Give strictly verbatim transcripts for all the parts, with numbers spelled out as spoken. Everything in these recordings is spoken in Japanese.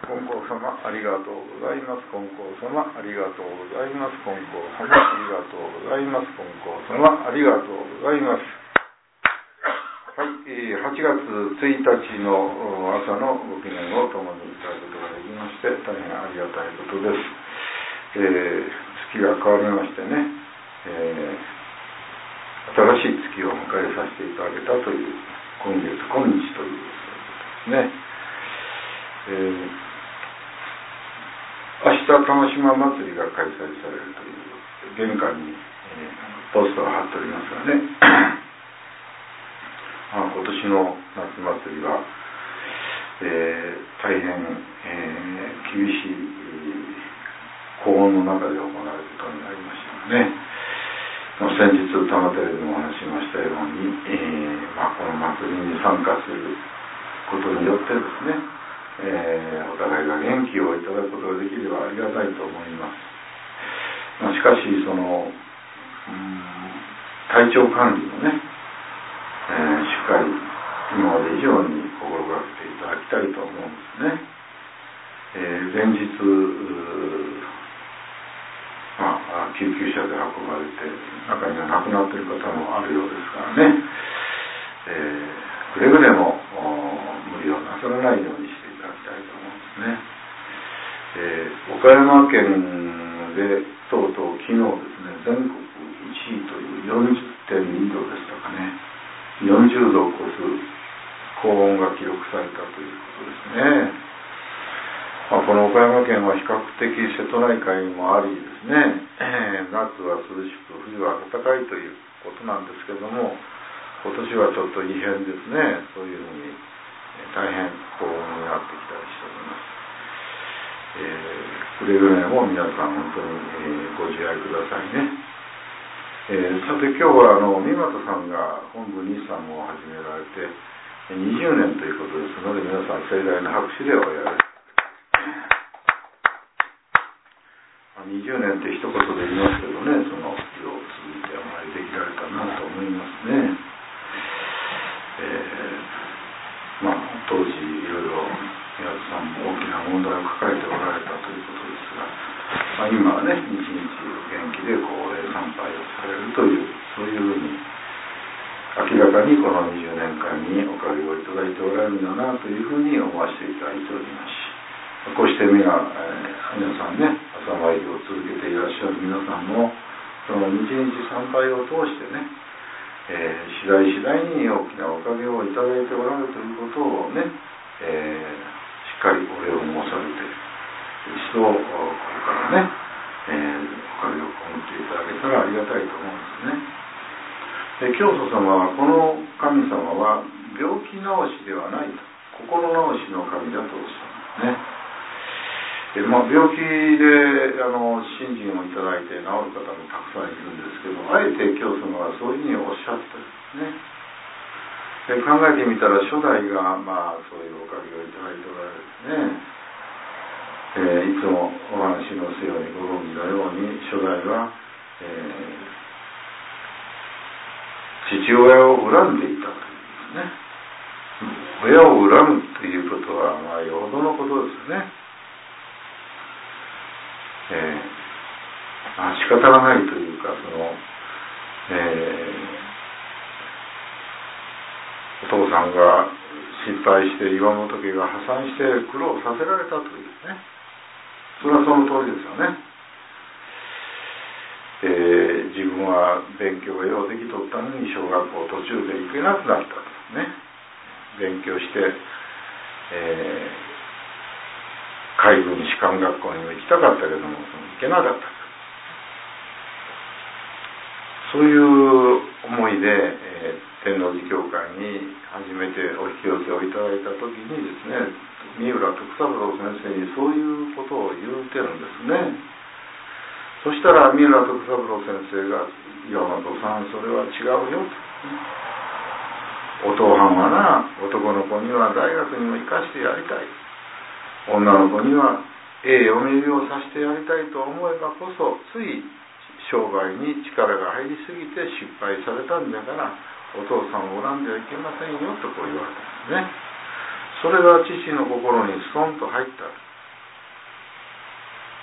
金光様ありがとうございます。金光様ありがとうございます。金光様ありがとうございます。金光様ありがとうございます。はい、えー、はちがつついたちの朝のご記念を共にいただくことができまして大変ありがたいことです。えー、月が変わりましてね、えー、新しい月を迎えさせていただけたという今月今日ということですね。えー、明日玉島祭りが開催されるという玄関に、えー、ポストを貼っておりますがねまあ、今年の夏祭りは、えー、大変、えー、厳しい高温の中で行われることになりましたね。先日玉テレビでもお話しましたように、えーまあ、この祭りに参加することによってですね、えー、お互いが元気をいただくことができればありがたいと思います。まあ、しかしその、うん、体調管理もね、えー、しっかり今まで以上に心がけていただきたいと思うんですね。えー、連日まあ、救急車で運ばれて中には亡くなっている方もあるようですからね、えー、くれぐれも無理をなさらないようにしていただきたいと思うんですね。えー、岡山県でとうとう昨日ですね、全国いちいという よんじゅってんに 度でしたかね、よんじゅうどを超す高温が記録されたということですね。まあ、この岡山県は比較的瀬戸内海にもありですね、えー、夏は涼しく冬は暖かいということなんですけども、今年はちょっと異変ですね。そういうふうに、えー、大変高温になってきたりしております。えー、くれぐれも皆さん本当に、えー、ご自愛くださいね。えー、さて今日はあの三又さんが本部日産を始められてにじゅうねんということですので、皆さん盛大な拍手でおやりにじゅうねんって一言で言いますけどね、その日を続いてお参りできられたなと思いますね。えー、まあ当時いろいろ宮津さんも大きな問題を抱えておられたということですが、まあ、今はね日々元気で高齢参拝をされるという、そういうふうに明らかにこのにじゅうねんかんにおかげをいただいておられるんだなというふうに思わせていただいておりますし、こうして皆、えー、皆さんね朝参りを続けていらっしゃる皆さんもその日々参拝を通してね、えー、次第次第に大きなおかげをいただいておられるということをね、えー、しっかりお礼を申されて一度これからね、えー、おかげを被っていただけたらありがたいと思うんですね。で教祖様はこの神様は病気治しではないと、心治しの神だとおっしゃるんですね。でまあ、病気であの信心をいただいて治る方もたくさんいるんですけど、あえて教祖様はそういうふうにおっしゃってるんですね。で考えてみたら初代が、まあ、そういうおかげをいただいておられるんですね。えー、いつもお話しのせようにご存知のように初代は、えー、父親を恨んでいたというですね。親を恨むということは、まあ、よほどのことですね。えーまあ、仕方がないというか、その、えー、お父さんが失敗して岩本家が破産して苦労させられたというね、それはその通りですよね。えー、自分は勉強がようできとったのに小学校途中で行けなくなったとね、勉強して、えー海軍士官学校にも行きたかったけども行けなかった、そういう思いで、えー、天王寺教会に初めてお引き寄せをいただいた時にですね、三浦徳三郎先生にそういうことを言うてるんですね。そしたら三浦徳三郎先生が「岩本さん、それは違うよ」と。お父はんはな、男の子には大学にも行かしてやりたい、女の子にはええ嫁入りをさせてやりたいと思えばこそ、つい商売に力が入りすぎて失敗されたんだから、お父さんを恨んではいけませんよとこう言われたんですね。それが父の心にストンと入った。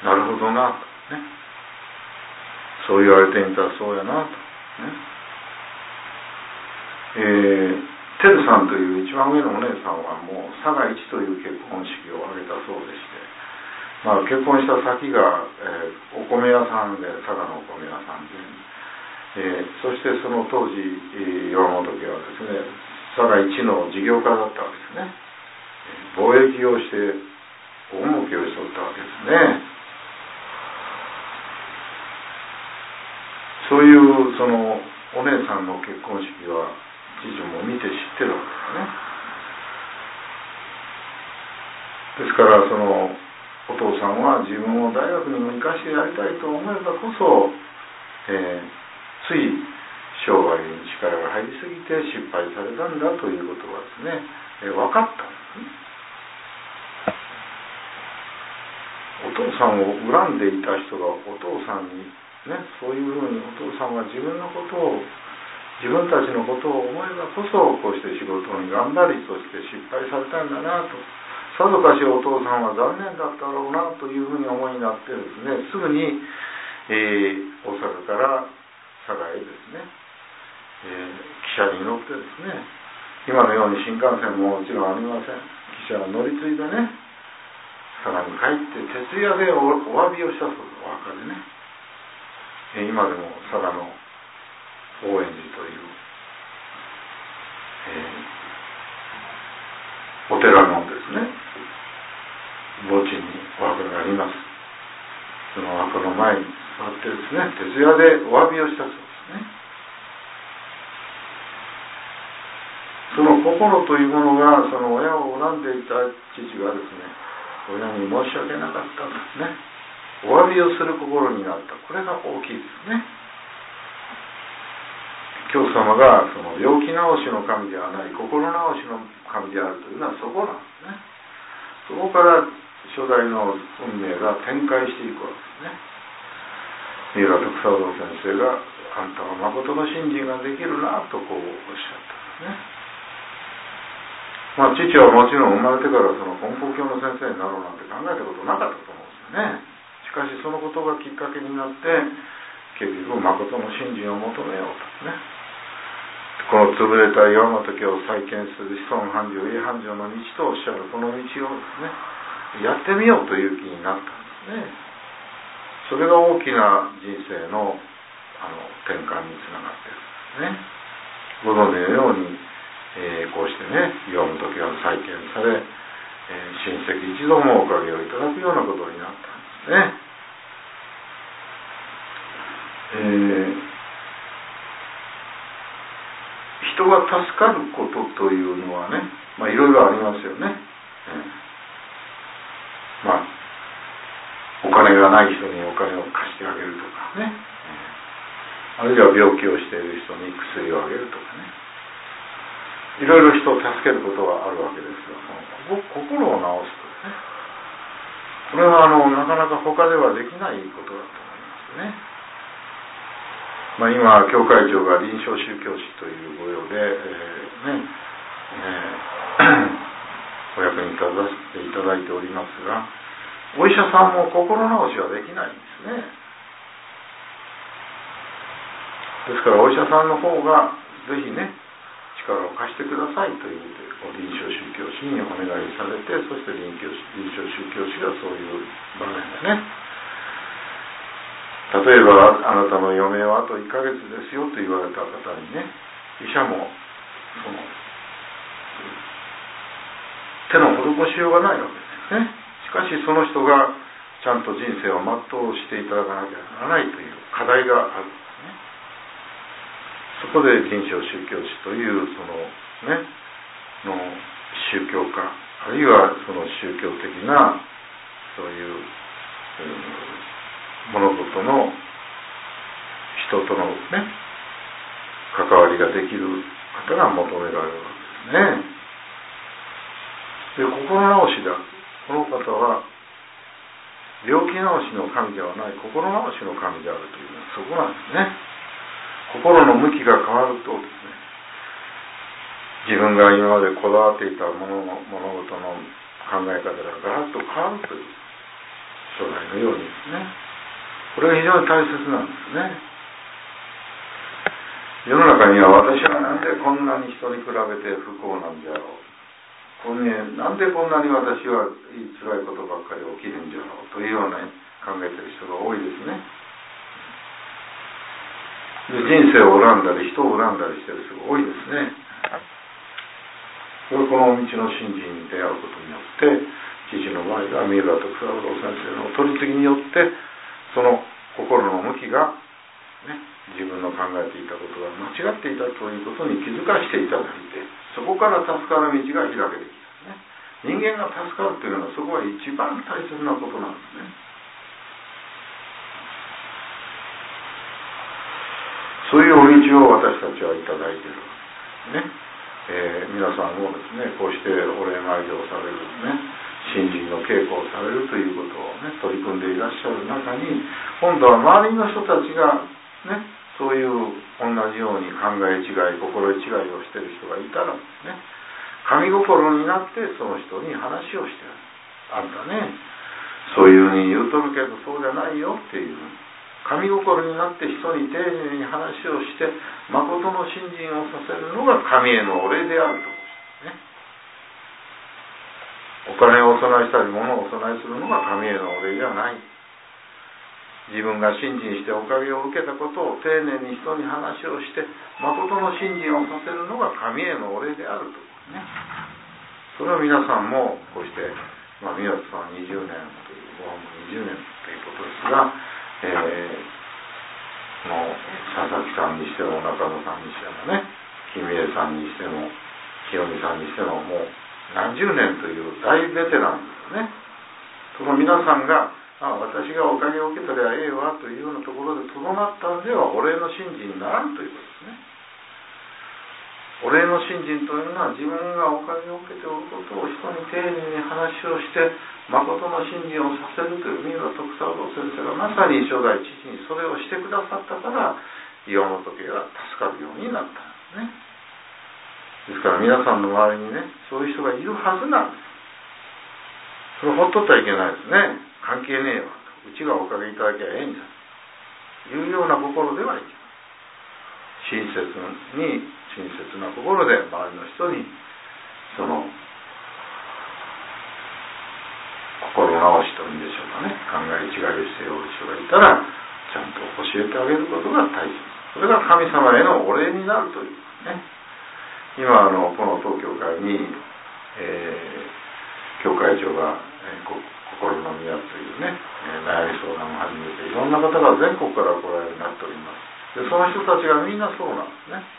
なるほどなと、ね、そう言われてみたらそうやなと、ね、えー、テルさんという一番上のお姉さんはもう佐賀一という結婚式を挙げたそうでして、まあ、結婚した先が、えー、お米屋さんで、佐賀のお米屋さんで、えー、そしてその当時、えー、岩本家はですね、佐賀一の事業家だったわけですね。貿易をして大儲けをしとったわけですね。そういうそのお姉さんの結婚式は次女も見て知ってるわけですね。ですからそのお父さんは自分を大学にも行かしてやりたいと思えばこそ、えー、つい商売に力が入りすぎて失敗されたんだということはですね、えー、分かったんですね。お父さんを恨んでいた人がお父さんにね、そういうふうにお父さんは自分のことを自分たちのことを思えばこそこうして仕事に頑張り、そして失敗されたんだなと、さぞかしお父さんは残念だったろうなというふうに思いになってですね、すぐに、えー、大阪から佐賀へですね、えー、汽車に乗ってですね、今のように新幹線ももちろんありません。汽車を乗り継いでね、佐賀に帰って徹夜で お, お詫びをしたそうです。お墓でね、えー、今でも佐賀の法円寺という、えー、お寺のですね墓地にお墓があります。そのお墓の前に座ってですね、徹夜でお詫びをしたそうですね。その心というものが、その親を恨んでいた父がですね、親に申し訳なかったですね、お詫びをする心になった。これが大きいですね。教祖様がその病気治しの神ではない心治しの神であるというのはそこなんですね。そこから初代の運命が展開していくわけですね。三浦徳三郎先生があんたは誠の信心ができるなとこうおっしゃったんですね。まあ父はもちろん生まれてからその根高教の先生になろうなんて考えたことなかったと思うんですよね。しかしそのことがきっかけになって結局誠の信心を求めようとね、この潰れた岩本家を再建する子孫繁盛家繁盛の道とおっしゃるこの道をですね、やってみようという気になったんですね。それが大きな人生の、あの転換につながっているんですね。ご存知のように、えー、こうしてね岩本家が再建され、えー、親戚一同もおかげをいただくようなことになったんですね。えー人が助かることというのはね、まあいろいろありますよね。えー、まあお金がない人にお金を貸してあげるとかね、えー、あるいは病気をしている人に薬をあげるとかね、いろいろ人を助けることがあるわけですが、その心を治すとね、これはあのなかなか他ではできないことだと思いますね。まあ、今教会長が臨床宗教士という御用で、えーねえー、お役に立たせていただいておりますが、お医者さんも心治しはできないんですね。ですからお医者さんの方がぜひね力を貸してくださいという臨床宗教士にお願いされて、そして臨床臨床宗教士がそういう場面でね、例えばあなたの余命はあといっかげつですよと言われた方にね、医者もその手の施しようがないわけですね。しかしその人がちゃんと人生を全うしていただかなきゃならないという課題があるんですね。そこで臨床宗教士というそのねの宗教家、あるいはその宗教的なそういう、うん物事の人とのね関わりができる方が求められるわけですね。で、心治しだ。この方は病気治しの神ではない心治しの神であるというのはそこなんですね。心の向きが変わるとですね、自分が今までこだわっていたものの物事の考え方がガラッと変わるという。 初代のようにですね。これが非常に大切なんですね。世の中には私はなんでこんなに人に比べて不幸なんじゃろう、こん、ね、なんでこんなに私は辛いことばっかり起きるんじゃろうというような考えている人が多いですね。で人生を恨んだり人を恨んだりしている人が多いですね。これこの道の信心に出会うことによって父の場合が三浦徳三郎先生のお取り次ぎによってその心の向きが、ね、自分の考えていたことが間違っていたということに気づかせていただいて、そこから助かる道が開けてきた、ね、人間が助かるというのはそこは一番大切なことなんですね。そういうお道を私たちはいただいているわけですね。えー、皆さんもですね、こうしてお礼参りをされるね、信心の稽古をされるということをね、取り組んでいらっしゃる中に、今度は周りの人たちがね、そういう同じように考え違い、心違いをしている人がいたらですね、神心になってその人に話をしてある。あんたね、そういうふうに言うとるけどそうじゃないよっていう。神心になって人に丁寧に話をして誠の信心をさせるのが神へのお礼であるということですね。お金をお供えしたり物をお供えするのが神へのお礼ではない。自分が信心しておかげを受けたことを丁寧に人に話をして誠の信心をさせるのが神へのお礼であるということね。それを皆さんもこうして、まあ、宮津さんにじゅうねんというごはんもにじゅうねんということですが、えー、の佐々木さんにしても中野さんにしてもね、君江さんにしても清美さんにしてももう何十年という大ベテランですね。その皆さんがあ私がおかげを受けたりゃええわというようなところでとどまったんではお礼の信心にならんということですね。お礼の信心というのは自分がおかげを受けておることを人に丁寧に話をして誠の信心をさせるという三浦徳三郎先生がまさに初代父にそれをしてくださったから岩本家が助かるようになったんですね。ですから皆さんの周りにねそういう人がいるはずなんです。それほっとったらいけないですね。関係ねえわうちがおかげいただきゃええんだというような心ではいけない。親切に親切な心で周りの人にその心直しというんでしょうかね、考え違いをしている人がいたらちゃんと教えてあげることが大切。それが神様へのお礼になるというね。今あのこの当教会に、えー、教会長が、えー、心の宮というね、えー、悩み相談を始めていろんな方が全国から来られるようになっております。でその人たちがみんなそうなんですね。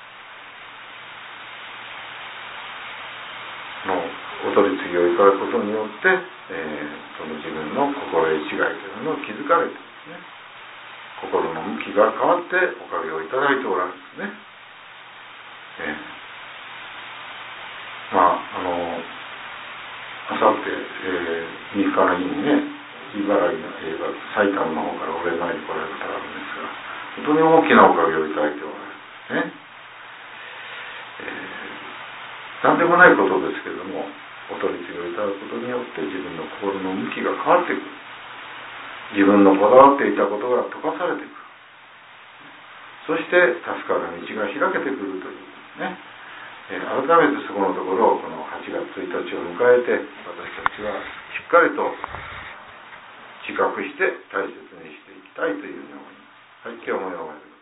のお取り次ぎをいただくことによって、えー、その自分の心得違いというのを気づかれてですね、心の向きが変わっておかげをいただいておられるんですね。えー、まああのあさってみっかの日にね、茨城の映画埼玉の方からお礼参りに来られる方があるんですが。本当に大きなおかげをいただいておられる、ねえー、何でもないことですけれどもお取り次ぎをいただくことによって自分の心の向きが変わっていく。自分のこだわっていたことが溶かされていく。そして助かる道が開けてくるというね、えー、改めてそこのところをこのはちがつついたちを迎えて私たちはしっかりと自覚して大切にしていきたいというふうに思います。はい、今日もよろしく。